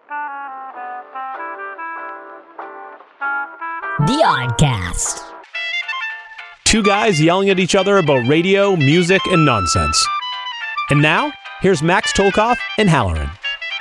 The Oddcast. Two guys yelling at each other about radio, music, and nonsense. And now, here's Max Tolkoff and Halloran.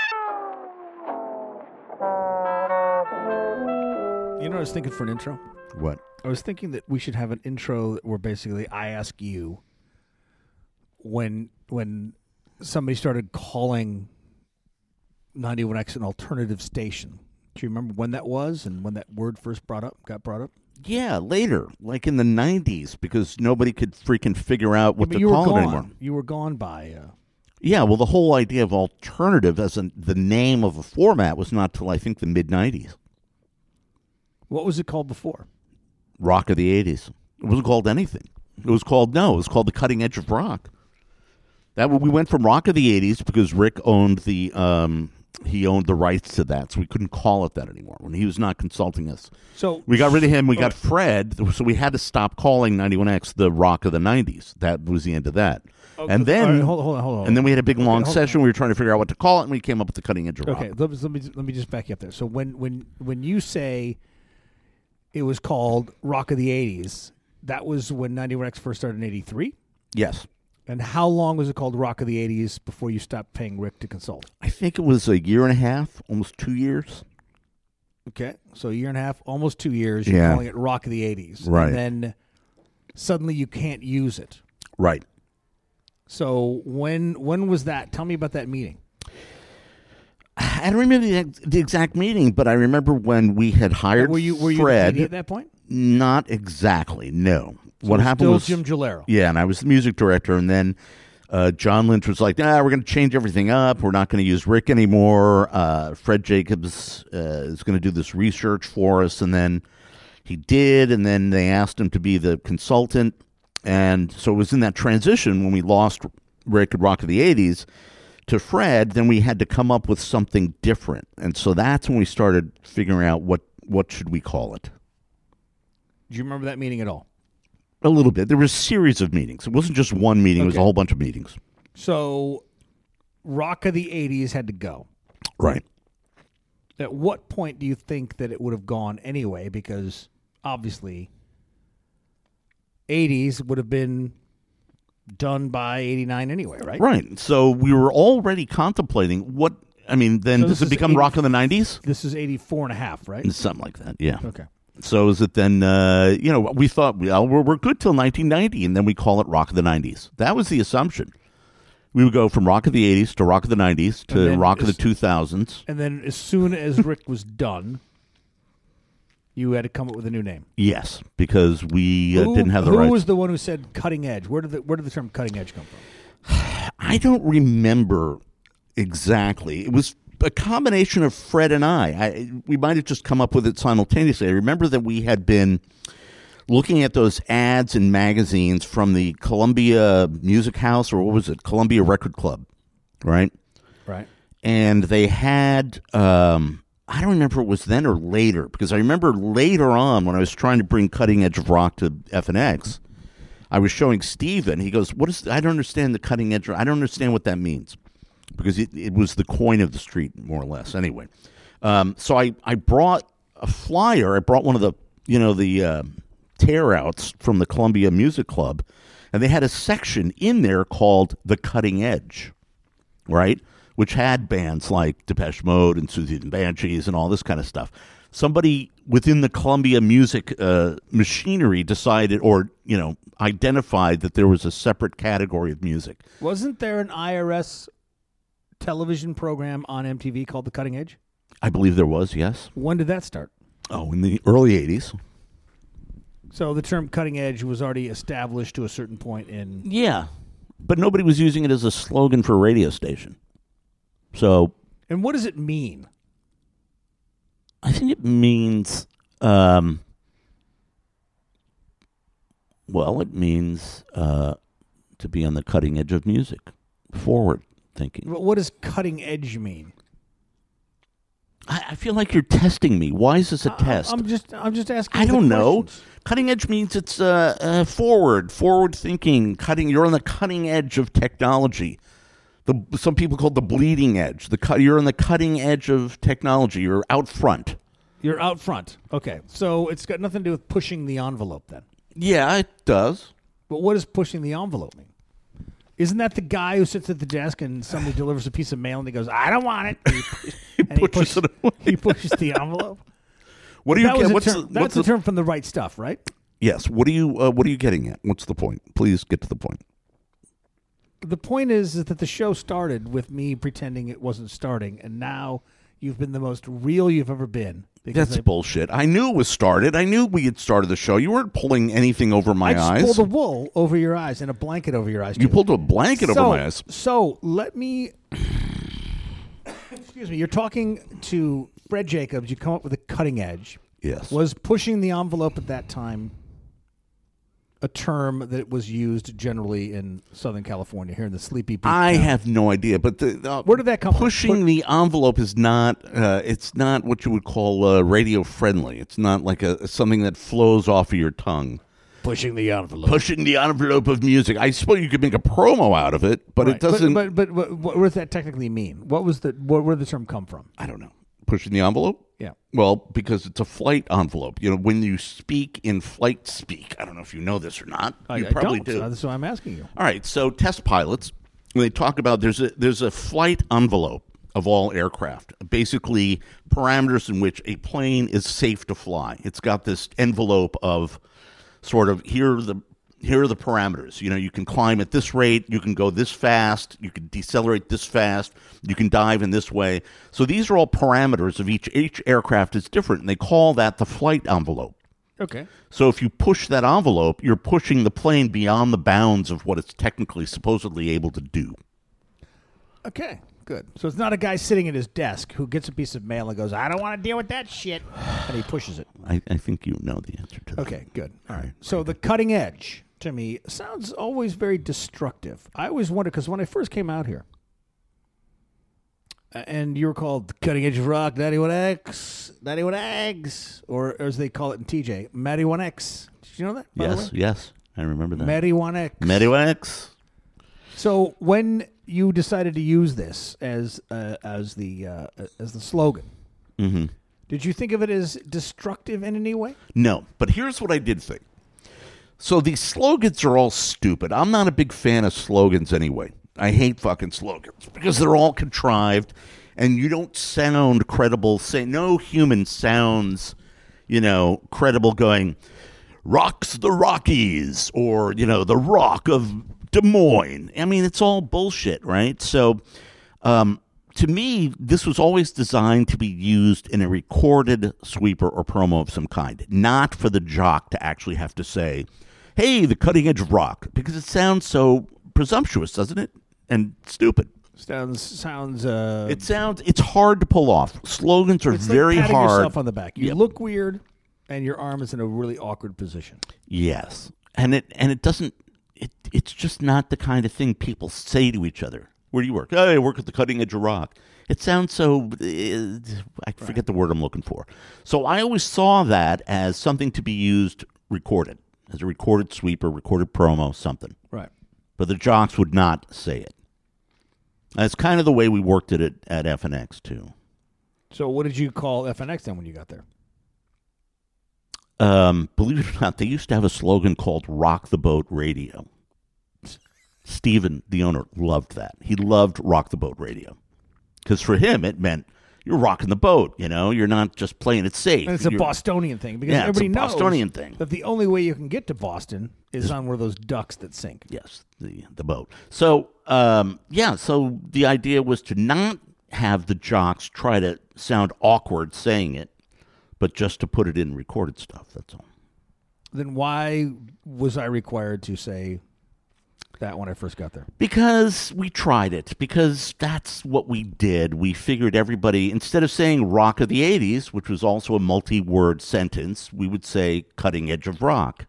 You know what I was thinking for an intro? What? I was thinking that we should have an intro where basically I ask you when somebody started calling 91X an alternative station. Do you remember when that was and when that word first got brought up? Yeah, later, like in the 90s, because nobody could freaking figure out what to call it anymore. You were gone by... Yeah, well, the whole idea of alternative as the name of a format was not till, I think, the mid-90s. What was it called before? Rock of the 80s. It wasn't called anything. It was called the Cutting Edge of Rock. We went from Rock of the 80s because Rick owned the rights to that, so we couldn't call it that anymore when he was not consulting us. So we got rid of him. We got Fred, so we had to stop calling 91X the Rock of the 90s. That was the end of that. And then, hold on. And then we had a big long session. We were trying to figure out what to call it, and we came up with the Cutting Edge of Rock. Okay, let me just back you up there. So when you say it was called Rock of the 80s, that was when 91X first started in 83? Yes. And how long was it called Rock of the 80s before you stopped paying Rick to consult? I think it was a year and a half, almost 2 years. Okay, so a year and a half, almost 2 years. You're calling it Rock of the 80s. Right. And then suddenly you can't use it. Right. So when was that? Tell me about that meeting. I don't remember the exact meeting, but I remember when we had hired were you Fred. the PD at that point? Not exactly, no. So what happened was Jim Gilero. Yeah, and I was the music director, and then John Lynch was like, we're going to change everything up. We're not going to use Rick anymore. Fred Jacobs is going to do this research for us, and then he did, and then they asked him to be the consultant. And so it was in that transition when we lost Rick at Rock of the 80s to Fred, then we had to come up with something different. And so that's when we started figuring out what should we call it. Do you remember that meeting at all? A little bit. There was a series of meetings. It wasn't just one meeting. It was a whole bunch of meetings. So Rock of the 80s had to go. Right. At what point do you think that it would have gone anyway? Because obviously 80s would have been done by 89 anyway, right? Right. So we were already contemplating does it become Rock of the 90s? This is 84 and a half, right? Something like that, yeah. Okay. So is it then, we thought, we're good till 1990, and then we call it Rock of the 90s. That was the assumption. We would go from Rock of the 80s to Rock of the 90s to Rock of the 2000s. And then as soon as Rick was done, you had to come up with a new name. Yes, because we didn't have the rights. Who was the one who said cutting edge? Where did the term cutting edge come from? I don't remember exactly. It was a combination of Fred and I. We might have just come up with it simultaneously. I remember that we had been looking at those ads in magazines from the Columbia Music House, or what was it, Columbia Record Club, right? Right. And they had... I don't remember if it was then or later, because I remember later on when I was trying to bring Cutting Edge of Rock to FNX, I was showing Steven. He goes, I don't understand the cutting edge. I don't understand what that means, because it was the coin of the street, more or less. Anyway, so I brought a flyer. I brought one of the tear-outs from the Columbia Music Club, and they had a section in there called The Cutting Edge, right? Which had bands like Depeche Mode and Susie and the Banshees and all this kind of stuff. Somebody within the Columbia music machinery decided or, identified that there was a separate category of music. Wasn't there an IRS television program on MTV called The Cutting Edge? I believe there was, yes. When did that start? Oh, in the early 80s. So the term cutting edge was already established to a certain point in... Yeah, but nobody was using it as a slogan for a radio station. So, and what does it mean? I think it means, it means to be on the cutting edge of music, forward thinking. What does cutting edge mean? I feel like you're testing me. Why is this a test? I'm just asking. I don't know. Questions. Cutting edge means it's forward thinking. You're on the cutting edge of technology. Some people call it the bleeding edge. You're on the cutting edge of technology. You're out front. You're out front. Okay. So it's got nothing to do with pushing the envelope then. Yeah, it does. But what does pushing the envelope mean? Isn't that the guy who sits at the desk and somebody delivers a piece of mail and he goes, "I don't want it." And he pushes it away. He pushes the envelope. What do you get? That's a term from The Right Stuff, right? Yes. What are you getting at? What's the point? Please get to the point. The point is that the show started with me pretending it wasn't starting, and now you've been the most real you've ever been. That's bullshit. I knew it was started. I knew we had started the show. You weren't pulling anything over my eyes. I just pulled a wool over your eyes and a blanket over your eyes. You pulled a blanket over my eyes. So let me... Excuse me. You're talking to Fred Jacobs. You come up with a cutting edge. Yes. Was pushing the envelope at that time a term that was used generally in Southern California, here in the Sleepy Beach I town? have no idea, but Where did that come from? Pushing the envelope is not. It's not what you would call radio friendly. It's not like something that flows off of your tongue. Pushing the envelope. Pushing the envelope of music. I suppose you could make a promo out of it, but it doesn't. But what does that technically mean? Where did the term come from? I don't know. Pushing the envelope? Yeah. Well, because it's a flight envelope. You know, when you speak in flight speak, I don't know if you know this or not. You probably do. That's why I'm asking you. All right. So test pilots, when they talk about there's a flight envelope of all aircraft, basically parameters in which a plane is safe to fly. It's got this envelope of sort of here are the parameters. You know, you can climb at this rate, you can go this fast, you can decelerate this fast, you can dive in this way. So these are all parameters of each aircraft is different, and they call that the flight envelope. Okay. So if you push that envelope, you're pushing the plane beyond the bounds of what it's technically supposedly able to do. Okay, good. So it's not a guy sitting at his desk who gets a piece of mail and goes, "I don't want to deal with that shit," and he pushes it. I think you know the answer to that. Okay, good. All right. So the cutting edge, to me, sounds always very destructive. I always wonder, because when I first came out here, and you were called Cutting Edge of Rock, 91X, 91 Eggs, or as they call it in TJ, Matty 1X. Did you know that? Yes, I remember that. Matty 1X. Matty 1X. So when you decided to use this as the slogan, mm-hmm. Did you think of it as destructive in any way? No, but here's what I did think. So these slogans are all stupid. I'm not a big fan of slogans anyway. I hate fucking slogans because they're all contrived and you don't sound credible. No human sounds, credible going, "Rocks the Rockies," or, the Rock of Des Moines. I mean, it's all bullshit, right? So, to me, this was always designed to be used in a recorded sweeper or promo of some kind, not for the jock to actually have to say, "Hey, the cutting edge of rock," because it sounds so presumptuous, doesn't it? And stupid. Sounds. It's hard to pull off. Slogans are very like patting hard. Yourself on the back. You look weird, and your arm is in a really awkward position. Yes, and it doesn't. It's just not the kind of thing people say to each other. "Where do you work?" "Oh, I work at the cutting edge of rock." It sounds so... I forget the word I'm looking for. So I always saw that as something to be used recorded, as a recorded sweeper, recorded promo, something. Right. But the jocks would not say it. That's kind of the way we worked it at FNX, too. So what did you call FNX then when you got there? Believe it or not, they used to have a slogan called "Rock the Boat Radio." Steven, the owner, loved that. He loved "Rock the Boat Radio." Because for him, it meant you're rocking the boat, You're not just playing it safe. And it's a Bostonian thing. Because everybody knows Bostonian thing. that the only way you can get to Boston is on one of those ducks that sink. Yes, the boat. So, so the idea was to not have the jocks try to sound awkward saying it, but just to put it in recorded stuff, that's all. Then why was I required to say that when I first got there? Because we tried it. Because that's what we did. We figured everybody, instead of saying "rock of the 80s," which was also a multi-word sentence, we would say "cutting edge of rock."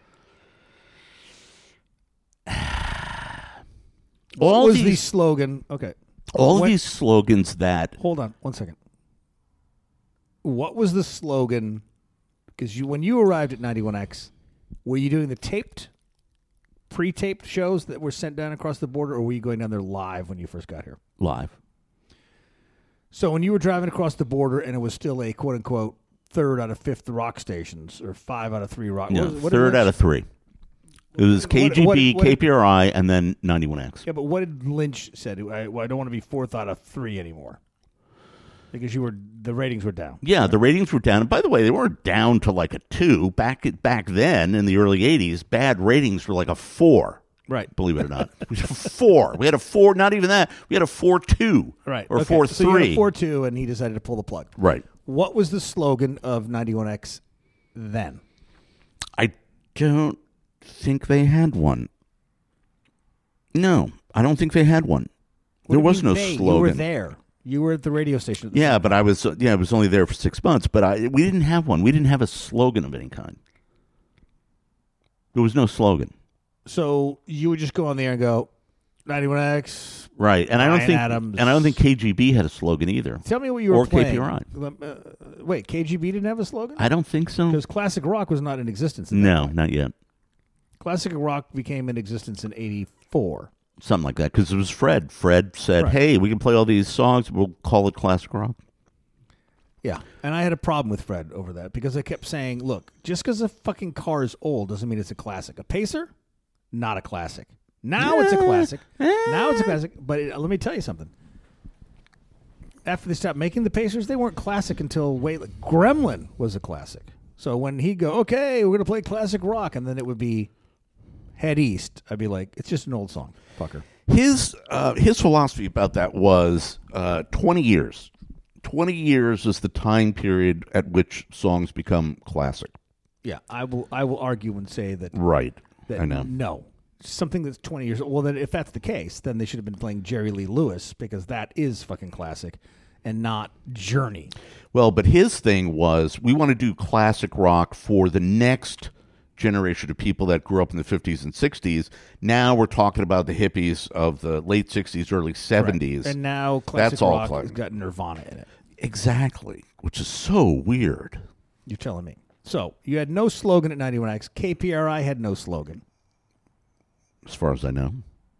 What was the slogan? Okay. All of these slogans that... Hold on 1 second. What was the slogan? Because when you arrived at 91X, were you doing the taped pre-taped shows that were sent down across the border, or were you going down there live when you first got here? Live. So when you were driving across the border and it was still a quote-unquote third out of fifth rock stations or 5 out of 3 rock. No, what third out of 3. It was KGB, what- KPRI, and then 91X. Yeah, but what did Lynch said? I don't want to be fourth out of 3 anymore because the ratings were down. Yeah, the ratings were down. And by the way, they weren't down to like a 2. Back then in the early 80s, bad ratings were like a 4. Right. Believe it or not. We had a 4. We had a 4, not even that. We had a 4-2. Right. Or okay. 4-3. So you had a 4-2, and he decided to pull the plug. Right. What was the slogan of 91X then? I don't think they had one. No, I don't think they had one. There was no slogan. You were there. You were at the radio station. Yeah, but I was only there for 6 months. But we didn't have one. We didn't have a slogan of any kind. There was no slogan. So you would just go on the air and go, 91X. Right, and I don't think KGB had a slogan either. Tell me what you were playing. Or KPRI. Wait, KGB didn't have a slogan? I don't think so. Because classic rock was not in existence. No, not yet. Classic rock became in existence in '84. Something like that, because it was Fred. Fred said, Right. hey, we can play all these songs, we'll call it classic rock. Yeah, and I had a problem with Fred over that because I kept saying, look, just because a fucking car is old doesn't mean it's a classic. A Pacer, not a classic. Now it's a classic. Now it's a classic. But let me tell you something. After they stopped making the Pacers, they weren't classic until Gremlin was a classic. So when he'd go, okay, we're going to play classic rock, and then it would be Head East, I'd be like, it's just an old song, fucker. His philosophy about that was 20 years. 20 years is the time period at which songs become classic. Yeah, I will argue and say that. Right. That I know. No. Something that's 20 years old. Well, then if that's the case, then they should have been playing Jerry Lee Lewis because that is fucking classic and not Journey. Well, but his thing was we want to do classic rock for the next generation of people that grew up in the 50s and 60s. Now we're talking about the hippies of the late 60s, early 70s. Right. And now classic That's all rock classic. has got Nirvana in it. Exactly, which is so weird. You're telling me. So you had no slogan at 91X. KPRI had no slogan. As far as I know.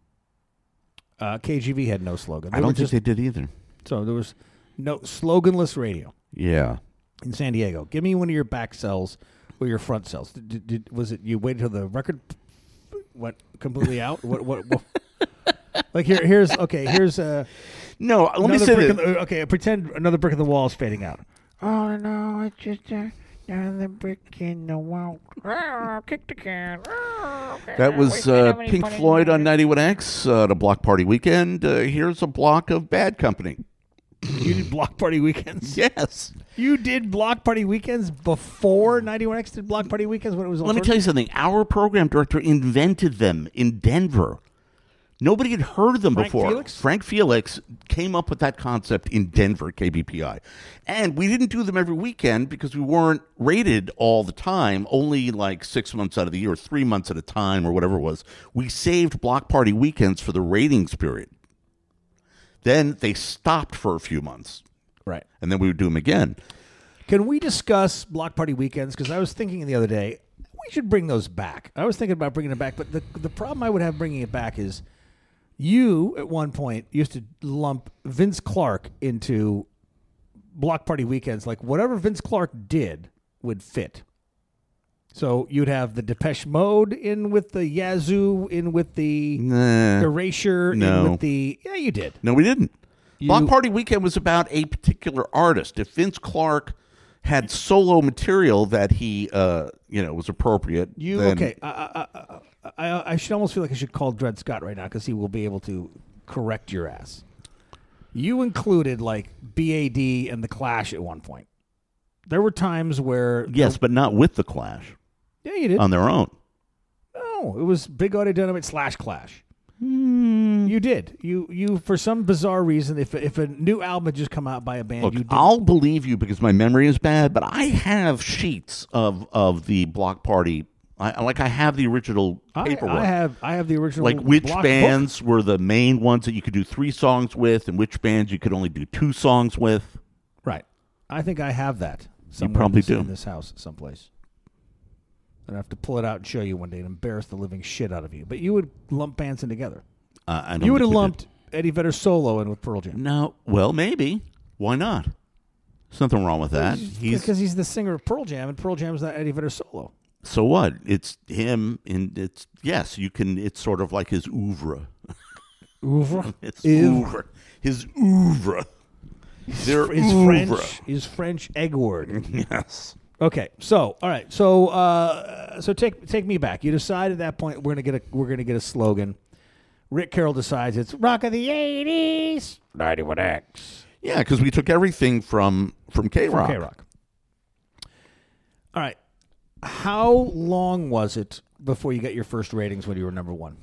KGB had no slogan. I don't think they did either. So there was no sloganless radio Yeah. in San Diego. Give me one of your back cells or your front cells. Was it you waited till the record went completely out? What like here's No, let me say that. Okay, pretend another brick in the wall is fading out. Oh no, it's just another brick in the wall. Kick the can. That was Pink Floyd on 91X, the Block Party Weekend. Here's a block of Bad Company. You did Block Party Weekends? Yes. You did Block Party Weekends before 91X did Block Party Weekends when it was Let me tell you something. Our program director invented them in Denver. Nobody had heard of them Frank before. Felix? Frank Felix came up with that concept in Denver, KBPI. And we didn't do them every weekend because we weren't rated all the time, only like 6 months out of the year, 3 months at a time or whatever it was. We saved Block Party Weekends for the ratings period. Then they stopped for a few months. Right. And then we would do them again. Can we discuss Block Party Weekends? Because I was thinking the other day, we should bring those back. I was thinking about bringing it back, but the problem I would have bringing it back is you, at one point, used to lump Vince Clarke into Block Party Weekends. Like, whatever Vince Clarke did would fit. So you'd have the Depeche Mode in with the Yazoo, in with the Erasure, in with the... Yeah, you did. No, we didn't. Block Party Weekend was about a particular artist. If Vince Clarke had solo material that he, was appropriate, okay. I should almost feel like I should call Dred Scott right now because he will be able to correct your ass. You included like BAD and the Clash at one point. There were times where yes, but not with the Clash. Yeah, you did on their own. No, it was Big Audio Dynamite / Clash. You did. You for some bizarre reason, if a new album had just come out by a band, Look, you did. I'll believe you because my memory is bad, but I have sheets of the Block Party. I have the original paperwork. I have the original. Like which block bands book. were the main ones that you could do 3 songs with, and which bands you could only do 2 songs with. Right. I think I have that. You probably do in this house someplace. I'd have to pull it out and show you one day and embarrass the living shit out of you. But you would lump bands in together. I don't You would have think we lumped Eddie Vedder solo in with Pearl Jam. did. No, well, maybe. Why not? There's nothing wrong with that. Because he's the singer of Pearl Jam, and Pearl Jam is not Eddie Vedder solo. So what? It's him, and it's yes. You can. It's sort of like his oeuvre. Oeuvre? His oeuvre. His oeuvre. Their oeuvre. His French egg word. Yes. Okay, so all right, so take me back. You decide at that point we're gonna get a slogan. Rick Carroll decides it's Rock of the '80s, 91X. Yeah, because we took everything from K-Rock. K-Rock. All right, how long was it before you got your first ratings when you were number one?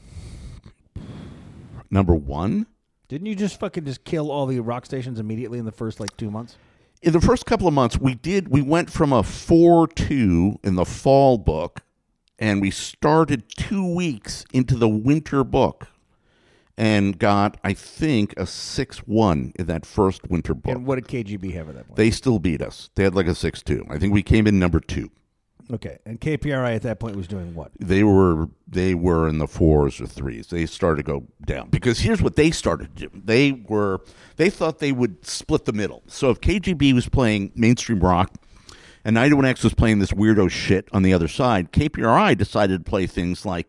Number one? Didn't you just kill all the rock stations immediately in the first 2 months? In the first couple of months, we went from a 4.2 in the fall book, and we started 2 weeks into the winter book and got, I think, a 6.1 in that first winter book. And what did KGB have at that point? They still beat us. They had like a 6.2. I think we came in number 2. Okay, and KPRI at that point was doing what? They were in the 4s or 3s. They started to go down because here's what they started to do. They thought they would split the middle. So if KGB was playing mainstream rock and 91X was playing this weirdo shit on the other side, KPRI decided to play things like,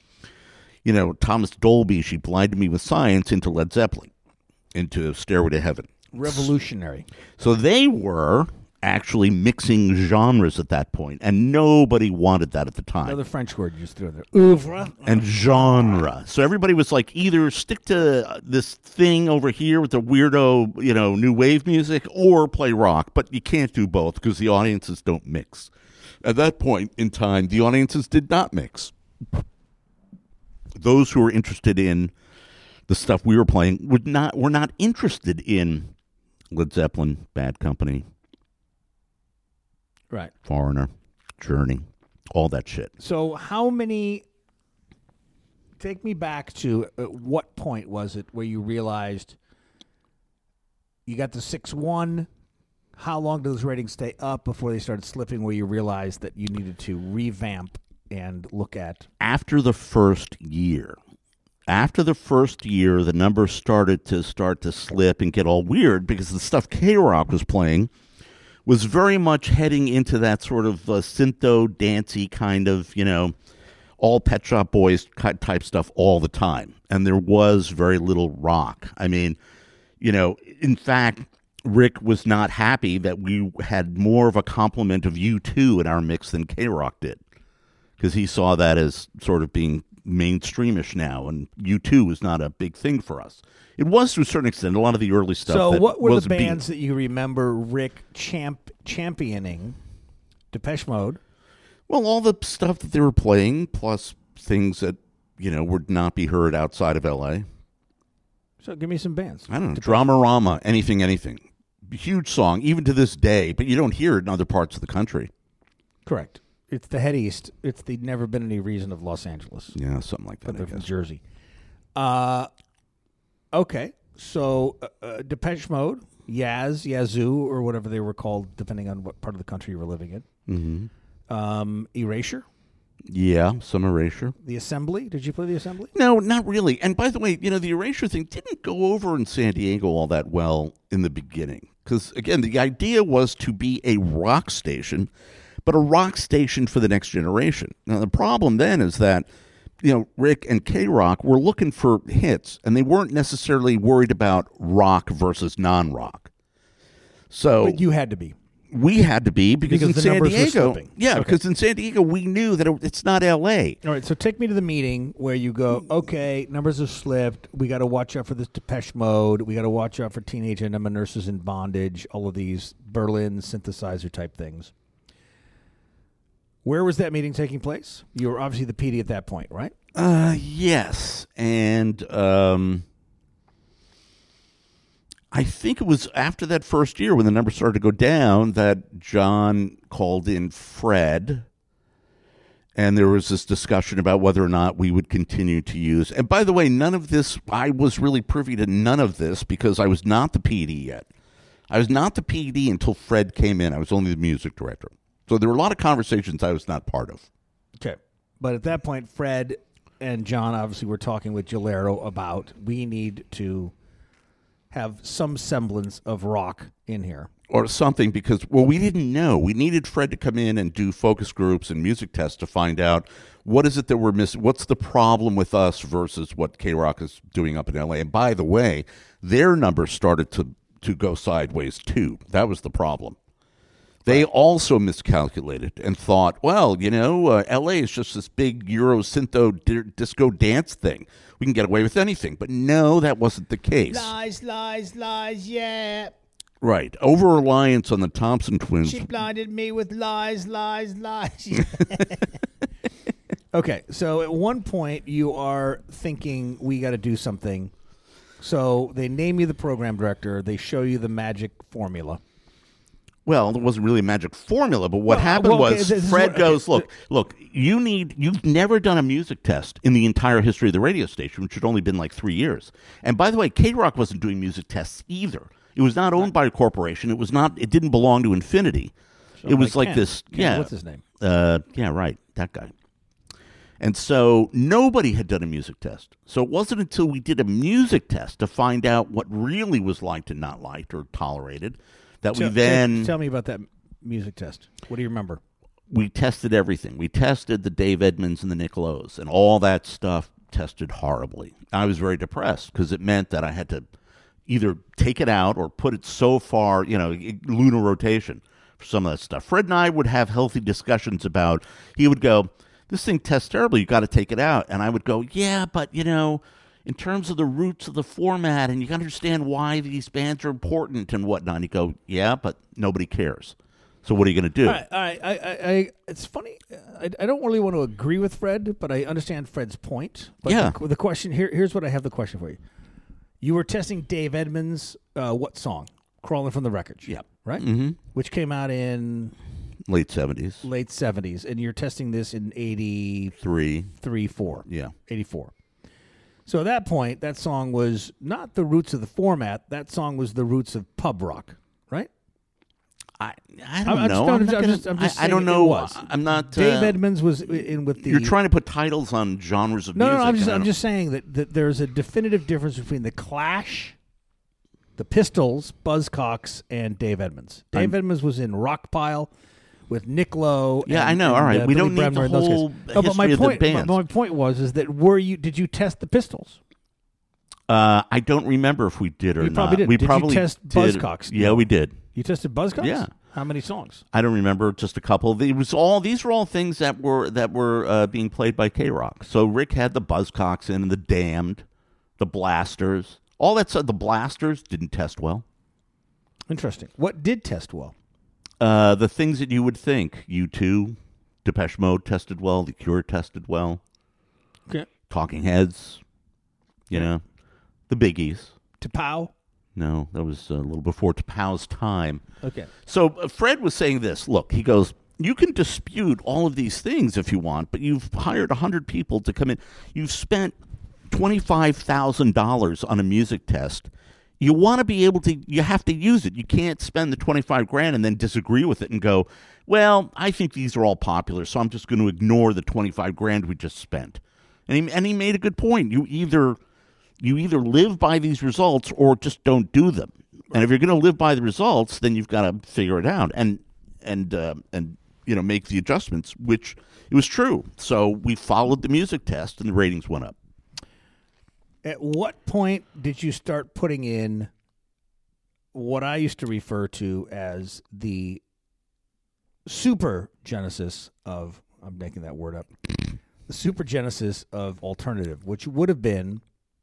Thomas Dolby, She Blinded Me with Science, into Led Zeppelin, into Stairway to Heaven. Revolutionary. So they were actually mixing genres at that point, and nobody wanted that at the time. Another French word you just threw in there. Oeuvre. And genre. So everybody was like, either stick to this thing over here with the weirdo, new wave music, or play rock. But you can't do both because the audiences don't mix. At that point in time, the audiences did not mix. Those who were interested in the stuff we were playing were not interested in Led Zeppelin, Bad Company, right, Foreigner, Journey, all that shit. So take me back to what point was it where you realized you got the 6.1? How long did those ratings stay up before they started slipping where you realized that you needed to revamp and look at? After the first year. After the first year, the numbers started to slip and get all weird because the stuff K-Rock was playing was very much heading into that sort of syntho, dancey kind of, all Pet Shop Boys type stuff all the time. And there was very little rock. I mean, in fact, Rick was not happy that we had more of a complement of U2 in our mix than K-Rock did, because he saw that as sort of being mainstreamish now, and U2 was not a big thing for us. It was to a certain extent, a lot of the early stuff. So what were the bands that you remember Rick championing? Depeche Mode? Well, all the stuff that they were playing, plus things that, would not be heard outside of L.A. So give me some bands. I don't know. Dramarama, anything. Huge song, even to this day, but you don't hear it in other parts of the country. Correct. It's the Head East. It's the Never Been Any Reason of Los Angeles. Yeah, something like that. But they're from Jersey. Okay. So Depeche Mode, Yazoo, or whatever they were called, depending on what part of the country you were living in. Mm-hmm. Erasure. Yeah, some Erasure. The Assembly. Did you play The Assembly? No, not really. And by the way, the Erasure thing didn't go over in San Diego all that well in the beginning. Because, again, the idea was to be a rock station, but a rock station for the next generation. Now, the problem then is that, Rick and K-Rock were looking for hits, and they weren't necessarily worried about rock versus non-rock. So, but you had to be. We had to be because in the San numbers Diego, were slipping. yeah, Okay. because in San Diego we knew that it's not L.A. All right, so take me to the meeting where you go, okay, numbers have slipped. We got to watch out for this Depeche Mode. We got to watch out for Teenage Enema, Nurses in Bondage, all of these Berlin synthesizer type things. Where was that meeting taking place? You were obviously the PD at that point, right? Yes, and I think it was after that first year when the numbers started to go down that John called in Fred, and there was this discussion about whether or not we would continue to use. And by the way, none of this, I was really privy to none of this because I was not the PD yet. I was not the PD until Fred came in. I was only the music director. So there were a lot of conversations I was not part of. Okay. But at that point, Fred and John obviously were talking with Gilero about we need to have some semblance of rock in here. Or something, because, well, we didn't know. We needed Fred to come in and do focus groups and music tests to find out what is it that we're missing. What's the problem with us versus what K-Rock is doing up in L.A.? And by the way, their numbers started to go sideways, too. That was the problem. They also miscalculated and thought, well, L.A. is just this big Euro Syntho disco dance thing. We can get away with anything. But no, that wasn't the case. Lies, yeah. Right. Over-reliance on the Thompson twins. She blinded me with lies. Okay, so at one point you are thinking we got to do something. So they name you the program director. They show you the magic formula. Well, there wasn't really a magic formula, but what happened was Fred goes, look, you've never done a music test in the entire history of the radio station, which had only been like 3 years. And by the way, K-Rock wasn't doing music tests either. It was not owned by a corporation. It didn't belong to Infinity. So it was like Ken. this. Ken, yeah. What's his name? Yeah, right. That guy. And so nobody had done a music test. So it wasn't until we did a music test to find out what really was liked and not liked or tolerated that we then... Tell me about that music test. What do you remember? We tested everything. We tested the Dave Edmunds and the Nick Lowe's, and all that stuff tested horribly. I was very depressed because it meant that I had to either take it out or put it so far, lunar rotation for some of that stuff. Fred and I would have healthy discussions about, he would go, this thing tests terribly, you got to take it out. And I would go, yeah, but, in terms of the roots of the format, and you got to understand why these bands are important and whatnot. And he'd go, yeah, but nobody cares. So what are you going to do? All right. It's funny. I don't really want to agree with Fred, but I understand Fred's point. But yeah. The question, here's what I have the question for you. You were testing Dave Edmunds' what song? Crawling from the Wreckage. Yeah. Right? Mm-hmm. Which came out in... Late 70s. Late 70s. And you're testing this in 83, 4. Yeah. 84. So at that point, that song was not the roots of the format. That song was the roots of pub rock, right? I don't know. I don't know. I'm not. Dave Edmunds was in with the. You're trying to put titles on genres of music. No. I'm just saying that there's a definitive difference between the Clash, the Pistols, Buzzcocks, and Dave Edmunds. Dave Edmunds was in Rockpile with Nick Lowe. Yeah, I know. All right, we don't need the whole history of the bands. My point was that did you test the Pistols? I don't remember if we did or not. Probably did. We did probably you test Buzzcocks? Yeah, we did. You tested Buzzcocks? Yeah. How many songs? I don't remember, just a couple. These were all things that were being played by K-Rock. So Rick had the Buzzcocks in, and the Damned, the Blasters, all that stuff. The Blasters didn't test well. Interesting. What did test well? The things that you would think. U2, Depeche Mode tested well. The Cure tested well. Okay. Talking Heads. The biggies. T'Pow? No, that was a little before T'Pow's time. Okay. So Fred was saying this. Look, he goes, you can dispute all of these things if you want, but you've hired 100 people to come in. You've spent $25,000 on a music test. You want to be able to, you have to use it. You can't spend the $25,000 and then disagree with it and go, well, I think these are all popular, so I'm just going to ignore the $25,000 we just spent. And he made a good point. You either live by these results or just don't do them. And if you're going to live by the results, then you've got to figure it out and make the adjustments, which it was true. So we followed the music test and the ratings went up. At what point did you start putting in what I used to refer to as the super genesis of, I'm making that word up, the super genesis of alternative, which would have been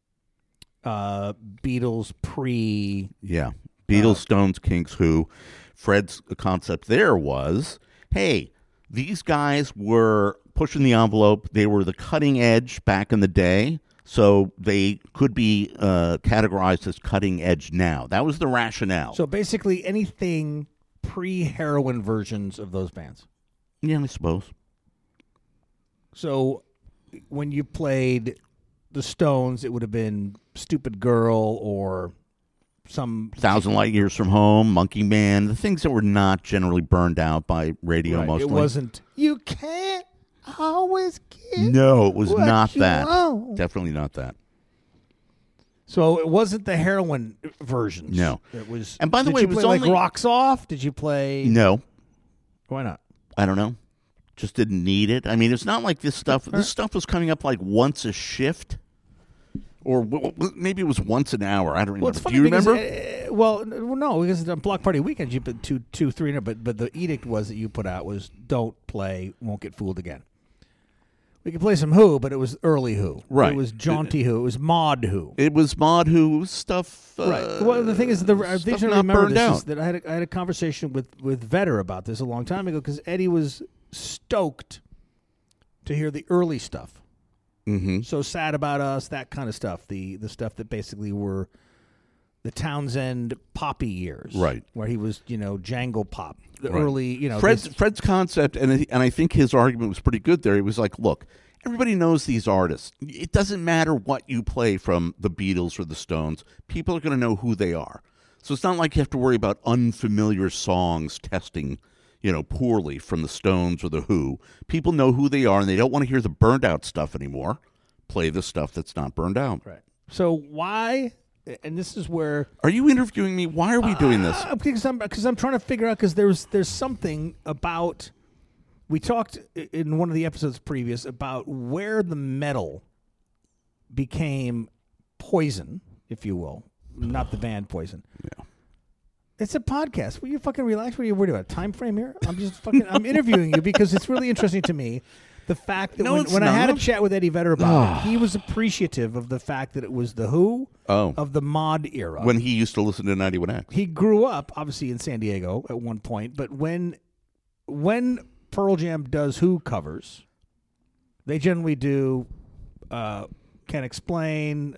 Beatles pre... Yeah, Beatles, Stones, Kinks, Who. Fred's concept there was, hey, these guys were pushing the envelope. They were the cutting edge back in the day, so they could be categorized as cutting edge now. That was the rationale. So basically anything pre-heroin versions of those bands. Yeah, I suppose. So when you played the Stones, it would have been Stupid Girl or some... 1,000 Light Years from Home, Monkey Man, the things that were not generally burned out by radio mostly. It wasn't, you can't always get No, it was what not you that. want. Definitely not that. So it wasn't the heroin versions. No. It was. And by the did way, you it was play like only- Rocks Off? Did you play? No, Why not? I don't know. Just didn't need it. I mean, it's not like this stuff. This stuff was coming up like once a shift, or maybe it was once an hour. I don't remember. Well, it's Do funny you because, remember? no, because on Block Party Weekends you put two, 300, but the edict was that you put out was don't play, won't get fooled again. We could play some Who, but it was early Who. Right. It was jaunty Who. It was mod Who. It was Mod Who stuff. Right. Well, the thing is, I think stuff I not remember burned this out. is that I had a conversation with Vetter about this a long time ago because Eddie was stoked to hear the early stuff. Mm-hmm. So Sad About Us, that kind of stuff. The stuff that basically were the Townsend poppy years, Right. Where he was, jangle pop, the Right. early, Fred's concept, and I think his argument was pretty good there. He was like, look, everybody knows these artists. It doesn't matter what you play from the Beatles or the Stones. People are going to know who they are. So it's not like you have to worry about unfamiliar songs testing, poorly from the Stones or the Who. People know who they are, and they don't want to hear the burned out stuff anymore. Play the stuff that's not burned out. Right. So why? And this is where Are you interviewing me? Why are we doing this? because I'm trying to figure out because there's something about. We talked in one of the episodes previous about where the metal became Poison, if you will, not the band Poison. Yeah. It's a podcast. Will you fucking relax? What are you worried about? Time frame here? I'm just fucking. I'm interviewing you because it's really interesting to me. The fact that No, it's when I had a not. chat with Eddie Vedder about it, he was appreciative of the fact that it was the Who of the mod era. When he used to listen to 91X. He grew up, obviously, in San Diego at one point, but when Pearl Jam does Who covers, they generally do Can't Explain,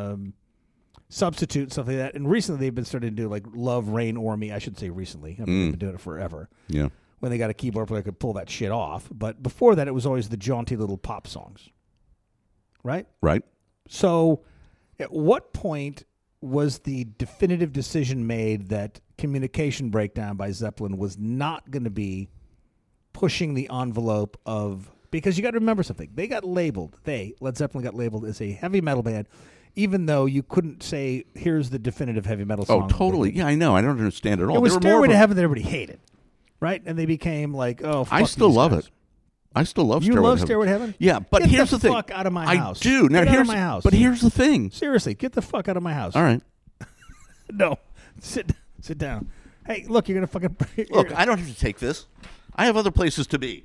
Substitute, stuff like that. And recently they've been starting to do like Love, Rain, or Me. I should say recently. They've been doing it forever. Yeah. When they got a keyboard player that could pull that shit off. But before that, it was always the jaunty little pop songs. Right? Right. So at what point was the definitive decision made that Communication Breakdown by Zeppelin was not going to be pushing the envelope of... Because you got to remember something. They got labeled, Led Zeppelin got labeled as a heavy metal band, even though you couldn't say, here's the definitive heavy metal song. Oh, totally. Yeah, I know. I don't understand at all. It was They were Stairway more to of a- Heaven that everybody hated, right? And they became like, oh, fuck I still these love guys. it. I still love You Stairway love to Heaven. Stairway to Heaven? Yeah, but Get here's the the thing. fuck out of my I house. do. Now Get out here's of my house. But here's the thing. Seriously, get the fuck out of my house. All right. No, sit down. Hey, look, you're gonna fucking Look, I don't have to take this. I have other places to be.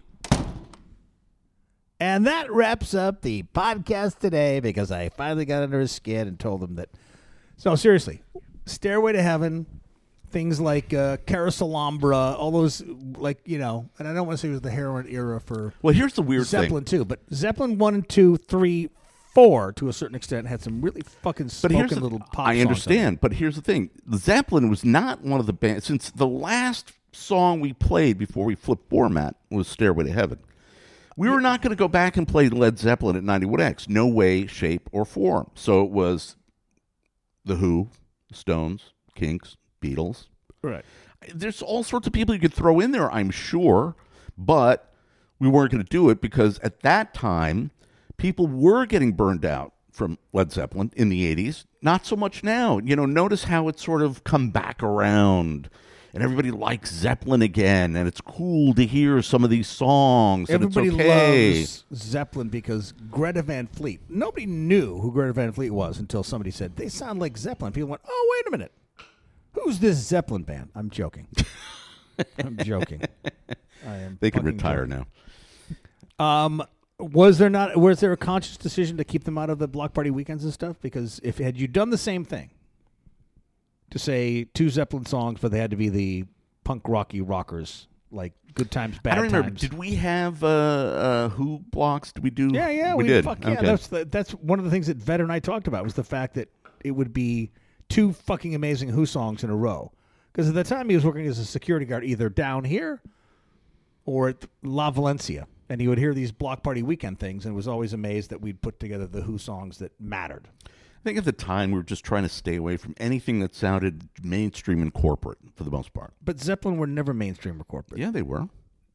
And that wraps up the podcast today because I finally got under his skin and told him that. So seriously, Stairway to Heaven, things like Carouselambra, all those and I don't want to say it was the heroin era for Well, here's the weird Zeppelin thing. too, but Zeppelin 1 and 2, 3, 4 to a certain extent had some really fucking But here's smoking the, little pop I songs on understand, but here's the thing. Zeppelin was not one of the bands. Since the last song we played before we flipped format was Stairway to Heaven. We were not going to go back and play Led Zeppelin at 91X. No way, shape, or form. So it was The Who, Stones, Kinks, Beatles. it. Right. There's all sorts of people you could throw in there, I'm sure, but we weren't going to do it because at that time, people were getting burned out from Led Zeppelin in the 80s. Not so much now. Notice how it's sort of come back around. And everybody likes Zeppelin again, and it's cool to hear some of these songs. Everybody and it's okay. loves Zeppelin because Greta Van Fleet. Nobody knew who Greta Van Fleet was until somebody said, they sound like Zeppelin. People went, oh, wait a minute. Who's this Zeppelin band? I'm joking. I'm joking. I am They can fucking retire joking. now. Was there a conscious decision to keep them out of the Block Party weekends and stuff? Because had you done the same thing, to say 2 Zeppelin songs, but they had to be the punk rocky rockers, like Good Times, Bad I don't remember. Times. Did we have Who blocks? Did we do? Yeah, we did. Fuck yeah, Okay. that's one of the things that Vet and I talked about was the fact that it would be 2 fucking amazing Who songs in a row. Because at the time he was working as a security guard either down here or at La Valencia, and he would hear these Block Party weekend things, and was always amazed that we'd put together the Who songs that mattered. I think at the time we were just trying to stay away from anything that sounded mainstream and corporate for the most part. But Zeppelin were never mainstream or corporate. Yeah, they were.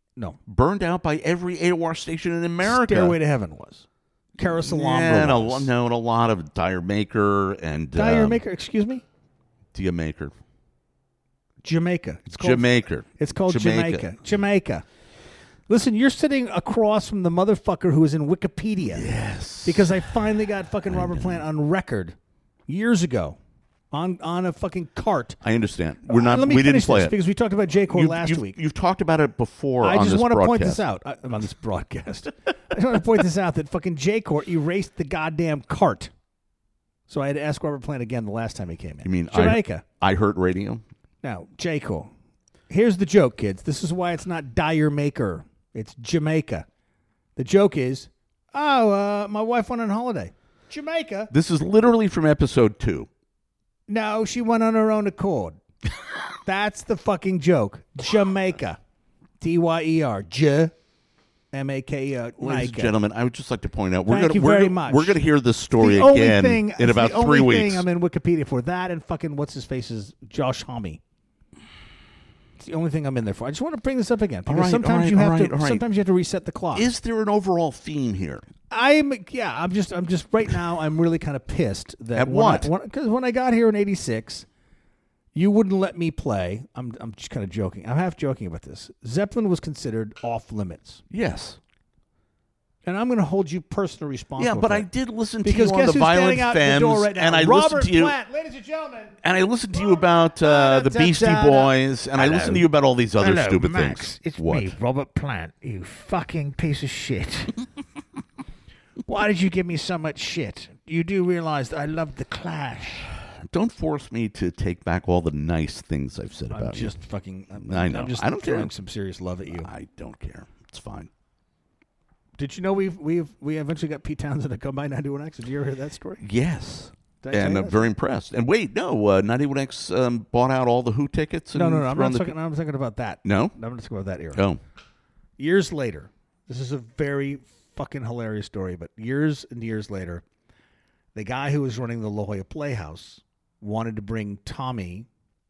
No. Burned out by every AOR station in America. Stairway to Heaven was. Carousel Yeah, and a lot of Dire Maker and Dire Maker, excuse me? Dia Maker. Jamaica. Jamaica. It's called Jamaica. Jamaica. Listen, you're sitting across from the motherfucker who is in Wikipedia. Yes. Because I finally got fucking Robert Plant on record years ago on a fucking cart. I understand. We didn't play it because we talked about J-Core last week. You've talked about it before. I just want to point broadcast. this out on this broadcast. I just want to point this out that fucking J-Core erased the goddamn cart. So I had to ask Robert Plant again the last time he came in. You mean Jamaica? I Heart Radio. Now, J-Core. Here's the joke, kids. This is why it's not Dire Maker. It's Jamaica. The joke is, my wife went on holiday. Jamaica? This is literally from episode 2. No, she went on her own accord. That's the fucking joke. Jamaica. T-Y-E-R. M-A-K-E-R. Ladies and gentlemen, I would just like to point out, Thank you very much. We're going to hear this story again in about 3 weeks. The only thing I'm in Wikipedia for. That and fucking what's-his-face's Josh Homme. It's the only thing I'm in there for. I just want to bring this up again because sometimes you have to reset the clock. Is there an overall theme here? I'm just right now. I'm really kind of pissed that at what? Because when I got here in '86, you wouldn't let me play. I'm just kind of joking. I'm half joking about this. Zeppelin was considered off limits. Yes. And I'm going to hold you personally responsible. Yeah, but for I it. did listen to because you on the Violent Femmes, right and I Robert listened to you, Plant, ladies and gentlemen, and I listened to you about the Beastie Boys, and I listened to you about all these other stupid Max, things. It's what? me, Robert Plant. You fucking piece of shit. Why did you give me so much shit? You do realize that I love the Clash. Don't force me to take back all the nice things I've said about you. I know. I'm just I don't throwing care. Some serious love at you. I don't care. It's fine. Did you know we eventually got Pete Townsend to come by 91X? Did you ever hear that story? Yes. Did I tell And you I'm that very impressed. And wait, no, 91X bought out all the Who tickets. And No. I'm not talking about that. No? I'm not talking about that era. Oh. Years later, this is a very fucking hilarious story, but years and years later, the guy who was running the La Jolla Playhouse wanted to bring Tommy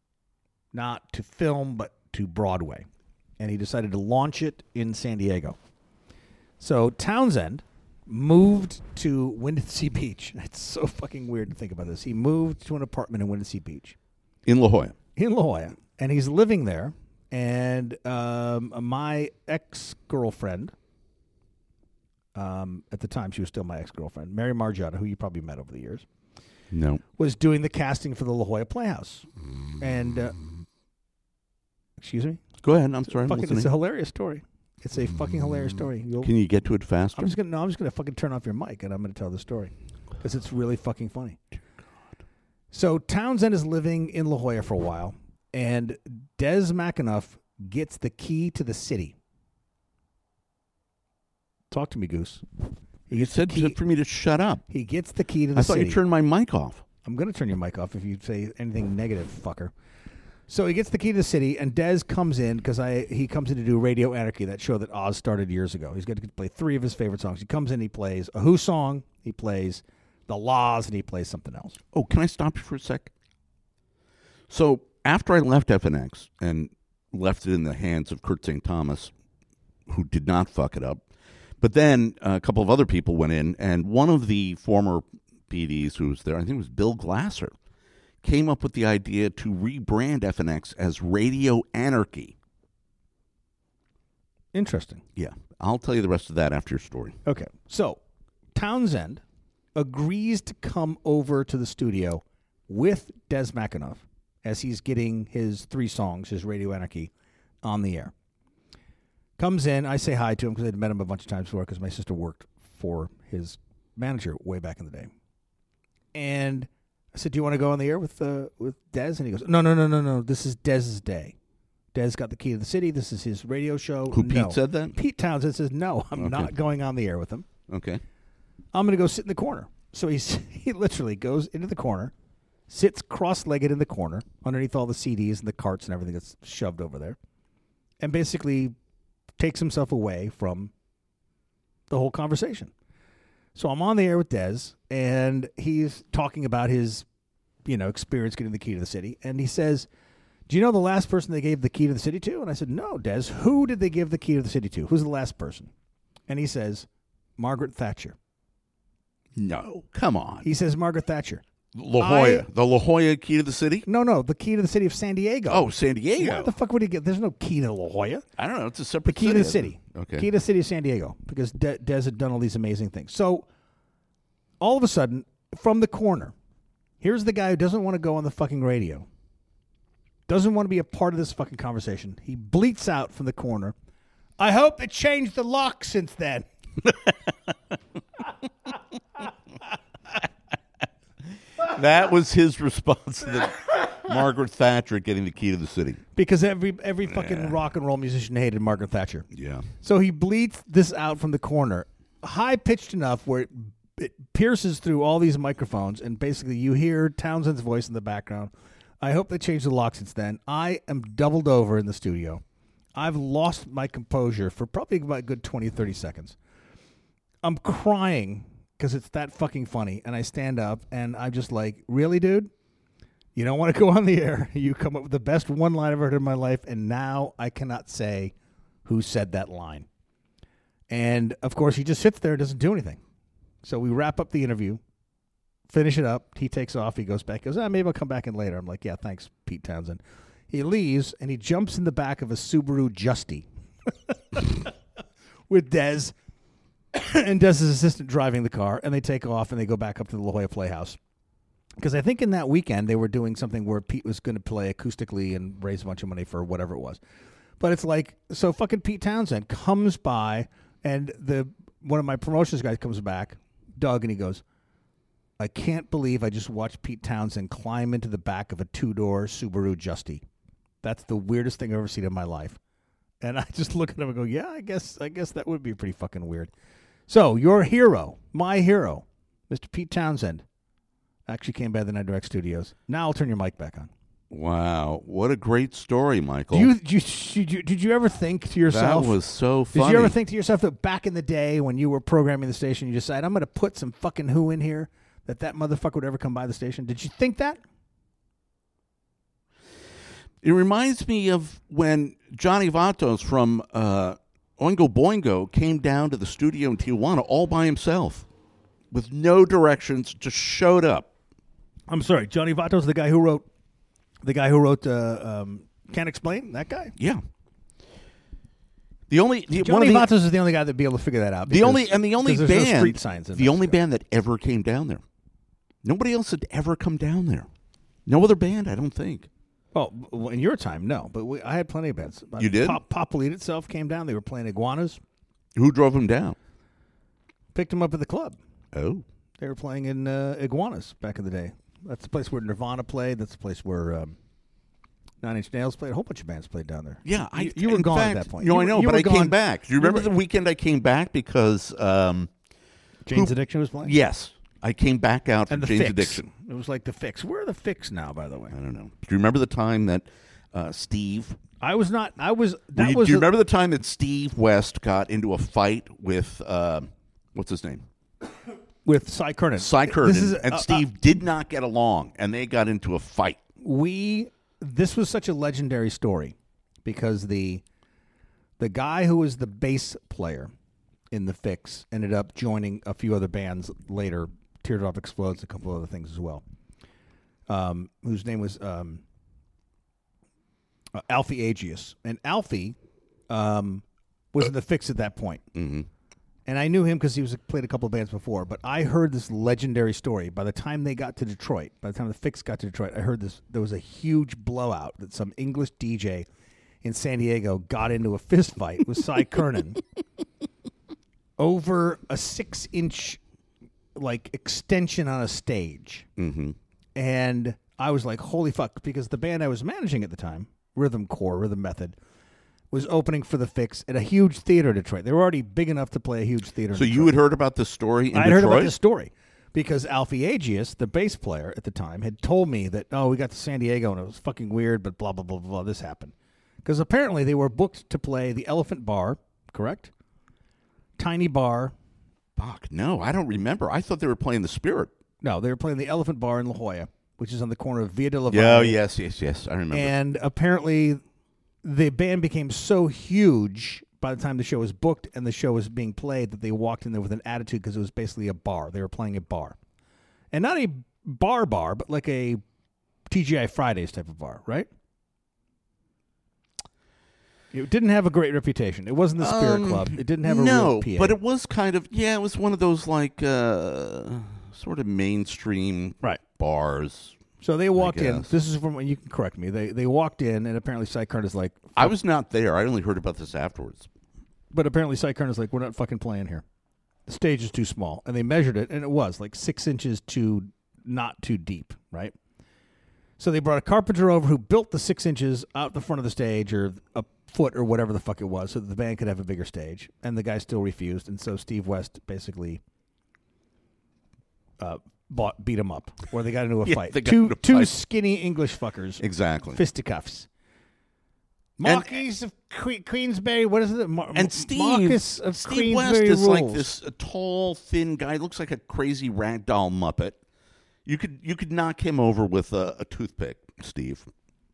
not to film, but to Broadway. And he decided to launch it in San Diego. So Townsend moved to Windansea Beach. It's so fucking weird to think about this. He moved to an apartment in Windansea Beach. In La Jolla. In La Jolla. And he's living there. And my ex-girlfriend, at the time she was still my ex-girlfriend, Mary Margiotta, who you probably met over the years, No. was doing the casting for the La Jolla Playhouse. And, excuse me? Go ahead. I'm sorry. It's a hilarious story. It's a fucking hilarious story. Can you get to it faster? I'm just gonna fucking turn off your mic and I'm gonna tell the story because it's really fucking funny. So Townsend is living in La Jolla for a while, and Des McAnuff gets the key to the city. Talk to me, Goose. You said for me to shut up. He gets the key to the city. I thought you turned my mic off. I'm gonna turn your mic off if you say anything negative, fucker. So he gets the key to the city, and Des comes in because he comes in to do Radio Anarchy, that show that Oz started years ago. He's going to play 3 of his favorite songs. He comes in, he plays a Who song, he plays The Laws, and he plays something else. Oh, can I stop you for a sec? So after I left FNX and left it in the hands of Kurt St. Thomas, who did not fuck it up, but then a couple of other people went in, and one of the former PDs who was there, I think it was Bill Glasser, came up with the idea to rebrand FNX as Radio Anarchy. Interesting. Yeah. I'll tell you the rest of that after your story. Okay. So Townsend agrees to come over to the studio with Des McAnuff as he's getting his 3 songs, his Radio Anarchy, on the air. Comes in. I say hi to him because I'd met him a bunch of times before because my sister worked for his manager way back in the day. And I said, do you want to go on the air with Des? And he goes, no. This is Dez's day. Des got the key to the city. This is his radio show. Who, Pete said that? Pete Townsend says, no, I'm not going on the air with him. Okay. I'm going to go sit in the corner. So he literally goes into the corner, sits cross-legged in the corner underneath all the CDs and the carts and everything that's shoved over there, and basically takes himself away from the whole conversation. So I'm on the air with Des, and he's talking about his, experience getting the key to the city. And he says, do you know the last person they gave the key to the city to? And I said, no, Des. Who did they give the key to the city to? Who's the last person? And he says, Margaret Thatcher. No, come on. He says Margaret Thatcher. La Jolla. The La Jolla key to the city? No, the key to the city of San Diego. Oh, San Diego. What the fuck would he get? There's no key to La Jolla. I don't know. It's a The separate key to the city. Okay. Key to the city of San Diego, because Des had done all these amazing things. So all of a sudden, from the corner, here's the guy who doesn't want to go on the fucking radio, doesn't want to be a part of this fucking conversation. He bleats out from the corner, I hope they changed the lock since then. That was his response to the Margaret Thatcher getting the key to the city. Because every fucking rock and roll musician hated Margaret Thatcher. Yeah. So he bleats this out from the corner, high-pitched enough where it pierces through all these microphones, and basically you hear Townsend's voice in the background. I hope they changed the lock since then. I am doubled over in the studio. I've lost my composure for probably about a good 20, 30 seconds. I'm crying because it's that fucking funny, and I stand up, and I'm just like, really, dude? You don't want to go on the air. You come up with the best one line I've ever heard in my life, and now I cannot say who said that line. And, of course, he just sits there and doesn't do anything. So we wrap up the interview, finish it up. He takes off. He goes back. He goes, maybe I'll come back in later. I'm like, yeah, thanks, Pete Townsend. He leaves, and he jumps in the back of a Subaru Justy with Des and Des' assistant driving the car, and they take off, and they go back up to the La Jolla Playhouse. Because I think in that weekend they were doing something where Pete was going to play acoustically and raise a bunch of money for whatever it was. But it's like, so fucking Pete Townsend comes by, and one of my promotions guys comes back, Doug, and he goes, I can't believe I just watched Pete Townsend climb into the back of a two-door Subaru Justy. That's the weirdest thing I've ever seen in my life. And I just look at him and go, yeah, I guess that would be pretty fucking weird. So your hero, my hero, Mr. Pete Townsend, actually came by the Night Direct Studios. Now I'll turn your mic back on. Wow, what a great story, Michael. Did you ever think to yourself? That was so funny. Did you ever think to yourself that back in the day when you were programming the station, you decided, I'm going to put some fucking Who in here, that motherfucker would ever come by the station? Did you think that? It reminds me of when Johnny Vatos from Oingo Boingo came down to the studio in Tijuana all by himself with no directions, just showed up. I'm sorry, Johnny Vatos, the guy who wrote Can't Explain, that guy? Yeah. Johnny Vatos is the only guy that'd be able to figure that out. The only band, no street signs in the only band that ever came down there. Nobody else had ever come down there. No other band, I don't think. Oh, well, in your time, no. But I had plenty of bands. You did? Pop Elite itself came down. They were playing Iguanas. Who drove them down? Picked them up at the club. Oh. They were playing in Iguanas back in the day. That's the place where Nirvana played. That's the place where Nine Inch Nails played. A whole bunch of bands played down there. Yeah. You were gone at that point. No, I know, but I came back. Do you remember the weekend I came back because... Jane's Addiction was playing? Yes. I came back out for Jane's Addiction. It was like the Fix. Where are the Fix now, by the way? I don't know. Do you remember the time that Steve... I was not... Do you remember the time that Steve West got into a fight with... what's his name? With Cy Curnin. Cy Curnin. And Steve did not get along, and they got into a fight. This was such a legendary story because the guy who was the bass player in the Fix ended up joining a few other bands later. Teardrop Explodes, a couple other things as well. Whose name was Alfie Agius, and Alfie was in the Fix at that point. Mm-hmm. And I knew him because he played a couple of bands before. But I heard this legendary story. By the time they got to Detroit, by the time the Fix got to Detroit, I heard this. There was a huge blowout that some English DJ in San Diego got into a fist fight with Cy Curnin over a 6-inch extension on a stage. Mm-hmm. And I was like, holy fuck, because the band I was managing at the time, Rhythm Method, was opening for the Fix at a huge theater in Detroit. They were already big enough to play a huge theater in Detroit. So you had heard about this story in Detroit? I heard about this story because Alfie Agius, the bass player at the time, had told me that, we got to San Diego and it was fucking weird, but blah, blah, blah, blah, this happened. Because apparently they were booked to play the Elephant Bar, correct? Tiny Bar. Fuck, no, I don't remember. I thought they were playing the Spirit. No, they were playing the Elephant Bar in La Jolla, which is on the corner of Via de la Yeah, Valle. yes. I remember. And apparently, the band became so huge by the time the show was booked and the show was being played that they walked in there with an attitude because it was basically a bar. They were playing a bar. And not a bar, but like a TGI Fridays type of bar, right? It didn't have a great reputation. It wasn't the Spirit Club. It didn't have a real PA. But it was kind of, it was one of those like sort of mainstream bars. So they walked in. guess. This is from, you can correct me. They walked in, and apparently Cy Curtin is like, I was not there. I only heard about this afterwards. but apparently Cy Curtin is like, we're not fucking playing here. The stage is too small. And they measured it, and it was like 6 inches not too deep, right? So they brought a carpenter over who built the 6 inches out the front of the stage, or a foot or whatever the fuck it was, so that the band could have a bigger stage. And the guy still refused, and so Steve West basically beat him up, or they got into a fight. They got into a Two fight. skinny English fuckers, Exactly. fisticuffs. Marquis of Queensberry, what is it? And Steve, Marcus of Steve West Queensberry is like rules. this tall, thin guy. Looks like a crazy ragdoll Muppet. You could knock him over with a toothpick, Steve.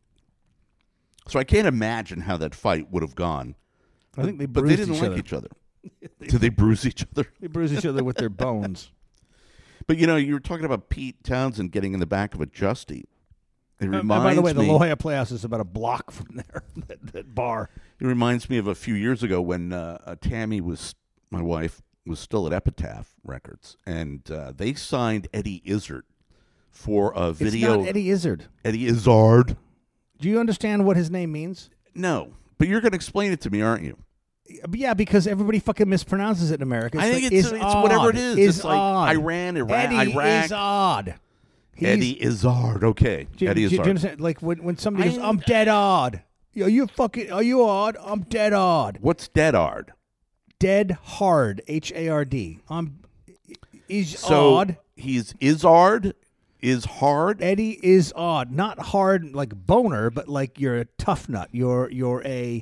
So I can't imagine how that fight would have gone. I think they But bruised they didn't each like other. each other. Did they bruise each other? They bruised each other with their bones. But you were talking about Pete Townsend getting in the back of a Justy. It And reminds by the way, the me. La Jolla Playhouse is about a block from there. that bar. It reminds me of a few years ago when Tammy my wife, was still at Epitaph Records, and they signed Eddie Izzard for a video. It's not Eddie Izzard. Eddie Izzard. Do you understand what his name means? No, but you're going to explain it to me, aren't you? Yeah, because everybody fucking mispronounces it in America. I think like, it's odd. whatever it is. Is It's like odd. Iran, Eddie Iraq. is odd. He's- Eddie Izzard. Okay, Do you, Eddie do you Izzard. understand? Like when somebody goes, I'm dead odd. Are you odd? I'm dead odd. What's Deadard? Dead hard. HARD. He's So odd. he's Izzard. Is hard. Eddie is odd. Not hard like boner, but like you're a tough nut. You're a.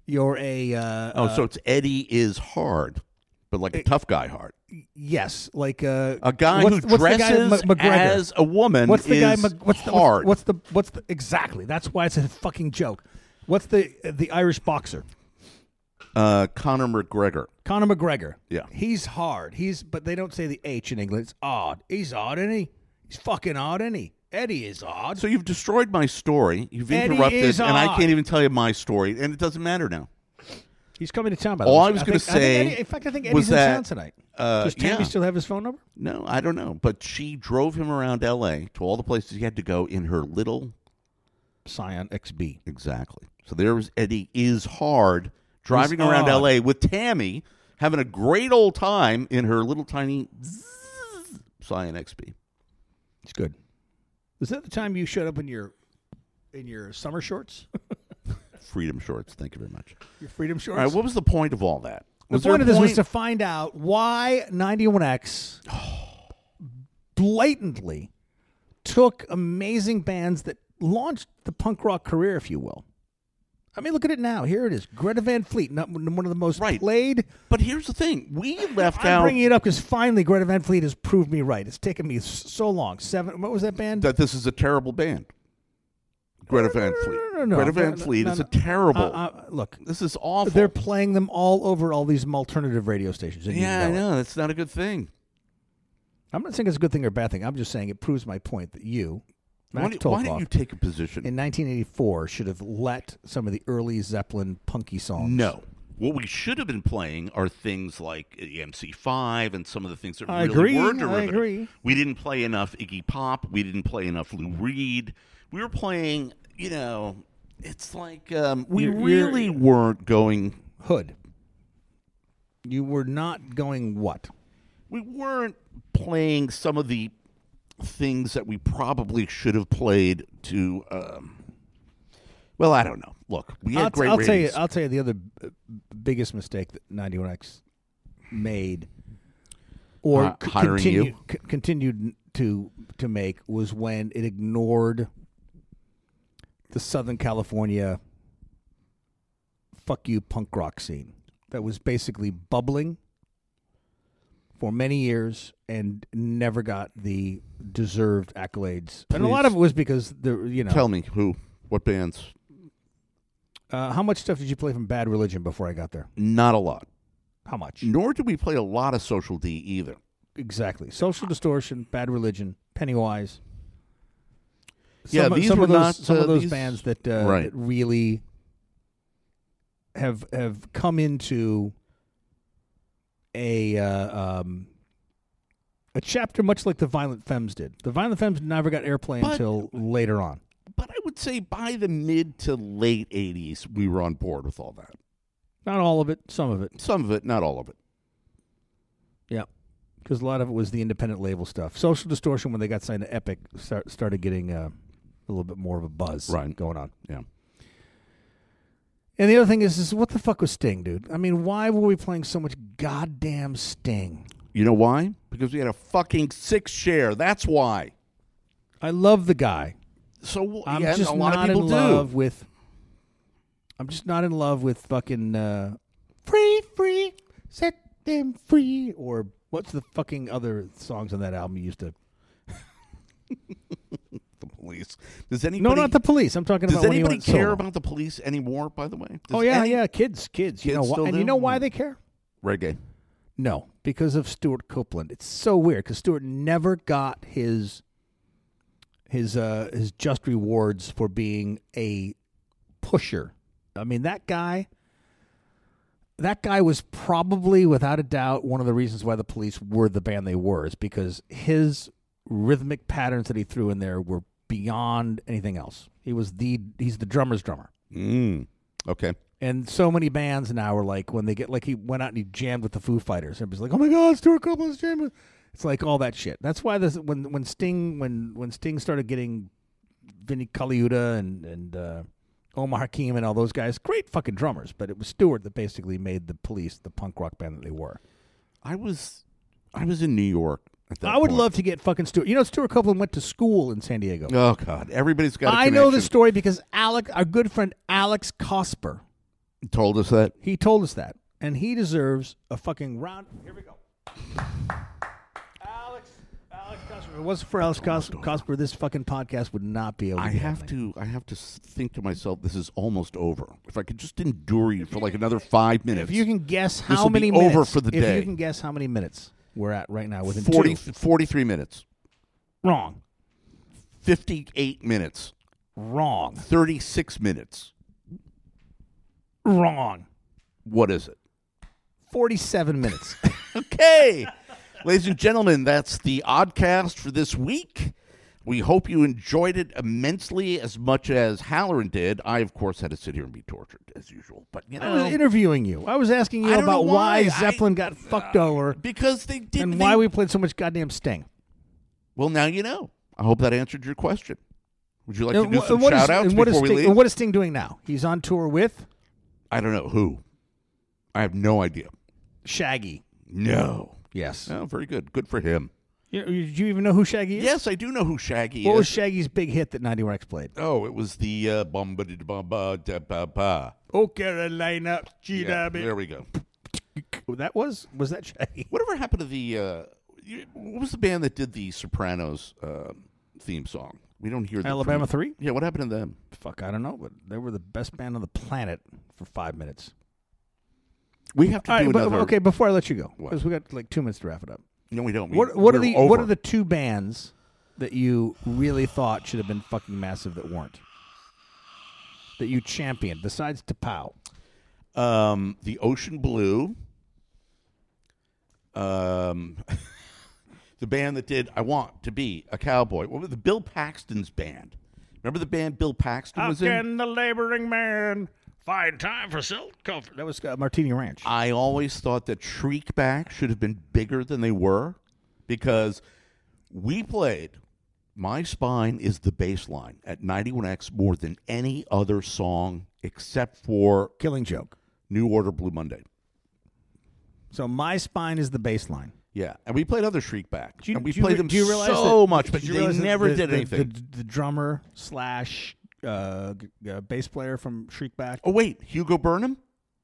So it's Eddie is hard, but like a tough guy hard. Yes, like A guy what's who the guy, dresses McGregor? as a woman What's the is guy? What's the hard. What's the exactly? That's why it's a fucking joke. What's the Irish boxer? Conor McGregor. Conor McGregor. Yeah. He's hard. But they don't say the H in England. It's odd. He's odd, isn't he? He's fucking odd, isn't he? Eddie is odd. So you've destroyed my story. You've Eddie interrupted, is and I odd. can't even tell you my story, and it doesn't matter now. He's coming to town, by the All way. I was gonna think say Eddie, in fact, I think was Eddie's in that, town tonight. Does Tammy yeah. still have his phone number? No, I don't know. But she drove him around L.A. to all the places he had to go in her little... Scion XB. Exactly. So there was Eddie is hard driving He's around odd. L.A. with Tammy, having a great old time in her little tiny Scion XB. It's good. Was that the time you showed up in your summer shorts? Freedom shorts. Thank you very much. Your freedom All shorts? right, what was the point of all that? The Was there point a of this was point- to find out why 91X blatantly took amazing bands that launched the punk rock career, if you will. I mean, look at it now. Here it is. Greta Van Fleet, one of the most Right. played. But here's the thing. We left I'm out bringing it up because finally Greta Van Fleet has proved me right. It's taken me so long. What was that band? that this is a terrible band. Greta Van Fleet. No. Greta Van Fleet is a terrible. Look, This is awful. they're playing them all over all these alternative radio stations. And yeah, I you know it. know. That's not a good thing. I'm not saying it's a good thing or a bad thing. I'm just saying it proves my point that you, Max Why Tolkoff, didn't you take a position? in 1984 should have let some of the early Zeppelin punky songs. No. What we should have been playing are things like the MC5 and some of the things that I really agree, were I derivative. agree. We didn't play enough Iggy Pop. We didn't play enough Lou Reed. We were playing, it's like we You're- really weren't going. Hood. You were not going what? We weren't playing some of the things that we probably should have played to. Well, I don't know. Look, we had great I'll ratings. tell you the other biggest mistake that 91X made, or Hiring you? continued to make, was when it ignored the Southern California fuck you punk rock scene that was basically bubbling for many years and never got the deserved accolades. And a lot of it was because Tell me who, what bands? How much stuff did you play from Bad Religion before I got there? Not a lot. How much? Nor did we play a lot of Social D either. Exactly. Social Distortion, Bad Religion, Pennywise. These some were of those, not some of those these- bands that, Right. that really have come into a chapter much like the Violent Femmes did. The Violent Femmes never got airplay until later on. But I would say by the mid to late 80s, we were on board with all that. Not all of it, some of it. Some of it, not all of it. Yeah. Because a lot of it was the independent label stuff. Social Distortion, when they got signed to Epic, started getting a little bit more of a buzz going on. Yeah. And the other thing is what the fuck was Sting, dude? I mean, why were we playing so much goddamn Sting? You know why? Because we had a fucking 6 share. That's why. I love the guy. So I'm yeah, just a lot not of people in do. love with. I'm just not in love with fucking free, set them free, or what's the fucking other songs on that album you used to? The Police. Does anybody? No, not the Police. I'm talking Does about. anybody when he went care solo. about the Police anymore? By the way. Oh yeah, kids. You know why? still And do? you know why they care? Reggae. No, because of Stuart Copeland. It's so weird because Stuart never got his just rewards for being a pusher. I mean, that guy was probably, without a doubt, one of the reasons why the Police were the band they were, is because his rhythmic patterns that he threw in there were beyond anything else. He's the drummer's drummer. Okay. And so many bands now are like, when they get, like, he went out and he jammed with the Foo Fighters. Everybody's like, oh my God, Stuart Copeland's jamming. It's like all that shit. That's why when Sting started getting Vinny Colaiuta and Omar Hakim and all those guys, great fucking drummers, but it was Stewart that basically made the Police the punk rock band that they were. I was in New York at that I would point. love to get fucking Stewart. You know, Stuart Copeland went to school in San Diego. Oh God, everybody's got. I know the story because our good friend Alex Cosper, Told us that. he told us that, and he deserves a fucking round. Here we go. Alex Cosper. If it wasn't for Alex Cosper, this fucking podcast would not be able to I be have happening. to think to myself, this is almost over. If I could just endure you for like another 5 minutes. If you can guess This how will be many minutes, over for the if day. you can guess how many minutes we're at right now within 43 minutes, Wrong. 58 minutes, Wrong. 36 minutes. Wrong. What is it? 47 minutes. Okay. Ladies and gentlemen, that's the Oddcast for this week. We hope you enjoyed it immensely as much as Halloran did. I, of course, had to sit here and be tortured, as usual. But, you I was know, interviewing you. I was asking you I don't about know why why. Zeppelin got fucked over because they did. and why we played so much goddamn Sting. Well, now you know. I hope that answered your question. Would you like to And do wh- some what is- shout-outs and what is before we Sting- leave? And what is Sting doing now? He's on tour with I don't know. Who? I have no idea. Shaggy. No. Yes. Oh, very good. Good for him. Do you even know who Shaggy is? Yes, I do know who Shaggy What is. was Shaggy's big hit that 91X played? Oh, it was the bum-ba-di-da-ba-ba-da-ba-ba. Oh, Carolina. Yeah, there we go. Was that Shaggy? Whatever happened to the what was the band that did the Sopranos theme song? We don't hear them. Alabama 3? Yeah, what happened to them? Fuck, I don't know, but they were the best band on the planet for 5 minutes. We have to All do right, but, another. okay, before I let you go, What? because we got like 2 minutes to wrap it up. No, we don't. What We're are over. the two bands that you really thought should have been fucking massive that weren't? That you championed besides Tapao? The Ocean Blue. The band that did "I Want to Be a Cowboy." What was the Bill Paxton's band? Remember the band Bill Paxton was in? the laboring man find time for silk comfort? That was Martini Ranch. I always thought that Shriekback should have been bigger than they were because we played "My Spine is the Baseline" at 91X more than any other song except for Killing Joke. New Order Blue Monday. So My Spine is the baseline. Yeah, and we played other Shriekback. Do you- and we do you- played them do you realize so that- much, but did you they realize that never the- did the- anything. The drummer / bass player from Shriekback. Oh, wait, Hugo Burnham?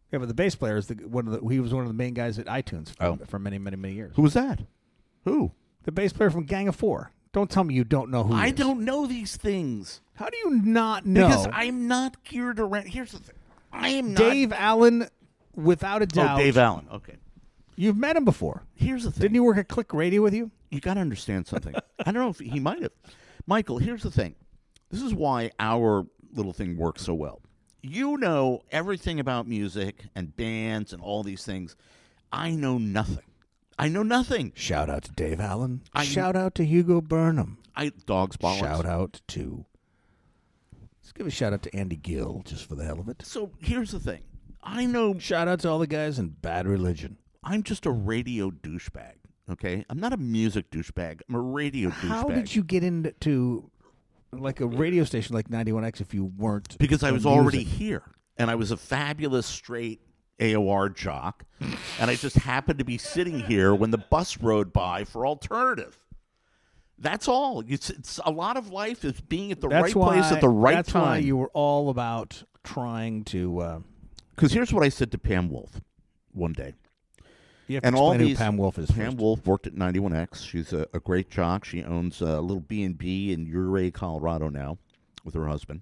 Yeah, but the bass player is he was one of the main guys at iTunes for many, many, many years. Who was that? Who? The bass player from Gang of Four. Don't tell me you don't know who he is. I don't know these things. How do you not know? Because I'm not geared around. Here's the thing. I am not. Dave Allen, without a doubt. Oh, Dave Allen. Okay. You've met him before. Here's the thing. Didn't he work at Click Radio with you? You got to understand something. I don't know if he might have. Michael, here's the thing. This is why our little thing works so well. You know everything about music and bands and all these things. I know nothing. I know nothing. Shout out to Dave Allen. Shout out to Hugo Burnham. Dog's bollocks. Shout out to... Let's give a shout out to Andy Gill, just for the hell of it. So here's the thing. I know... Shout out to all the guys in Bad Religion. I'm just a radio douchebag, okay? I'm not a music douchebag. I'm a radio douchebag. How did you get into like a radio station like 91X if you weren't? Because I was music? already here, and I was a fabulous straight AOR jock, and I just happened to be sitting here when the bus rode by for alternative. That's all. It's a lot of life is being at the right place at the right time. That's why you were all about trying to... Because here's what I said to Pam Wolf one day. You have to explain who Pam Wolf is Pam first. Wolf worked at 91X. She's a great jock. She owns a little B&B in Ouray, Colorado now with her husband.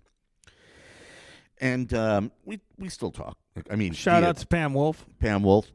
And we still talk. I mean, shout out to Pam Wolf. Pam Wolf.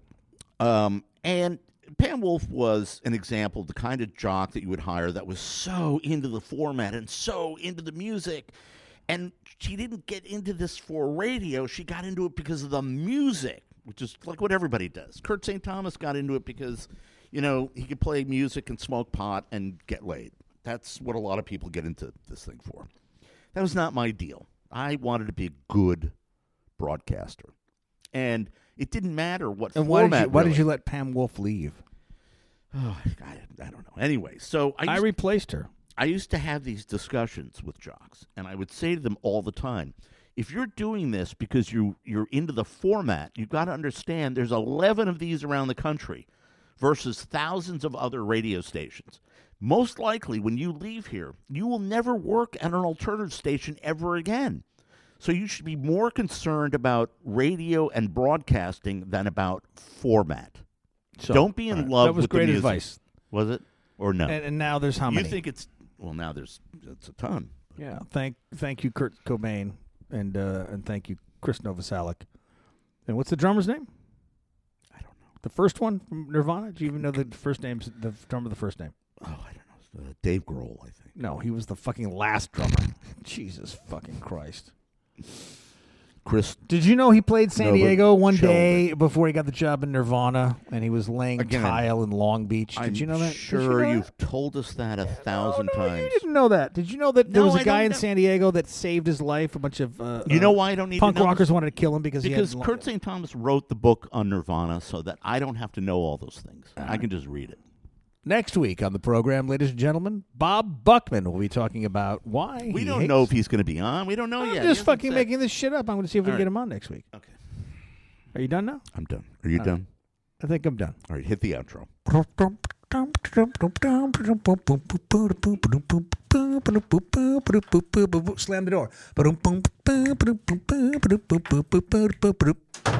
And Pam Wolf was an example of the kind of jock that you would hire that was so into the format and so into the music. And she didn't get into this for radio. She got into it because of the music, which is like what everybody does. Kurt St. Thomas got into it because, you know, he could play music and smoke pot and get laid. That's what a lot of people get into this thing for. That was not my deal. I wanted to be a good broadcaster. And it didn't matter what format. Why did you let Pam Wolf leave? Oh, I don't know. Anyway, so I replaced her. I used to have these discussions with jocks, and I would say to them all the time, if you're doing this because you're into the format, you've got to understand there's 11 of these around the country versus thousands of other radio stations. Most likely, when you leave here, you will never work at an alternative station ever again. So you should be more concerned about radio and broadcasting than about format. So, don't be in love with the music. That was great advice. Was it? Or no? And now there's how many? You think it's... Well, now it's a ton. Yeah. Thank you, Kurt Cobain, and thank you, Chris Novoselic. And what's the drummer's name? I don't know. The first one from Nirvana? Do you even know the first name's the drummer? The first name? Oh, I don't know. Dave Grohl, I think. No, he was the fucking last drummer. Jesus fucking Christ. Chris. Did you know he played San Diego one Sheldon. day before he got the job in Nirvana, and he was laying tile in Long Beach? Did you know that? Sure, you've told us that 1,000 times. You didn't know that. Did you know that there was a guy in San Diego that saved his life? A bunch of you know why I don't need punk to know rockers this? wanted to kill him because Kurt St. Thomas wrote the book on Nirvana so that I don't have to know all those things. I can just read it. Next week on the program, ladies and gentlemen, Bob Buckman will be talking about why we don't know if he's going to be on. We don't know yet. I'm just fucking making this shit up. I'm going to see if we can get him on next week. Okay. Are you done now? I'm done. Are you done? I think I'm done. All right, hit the outro. Slam the door.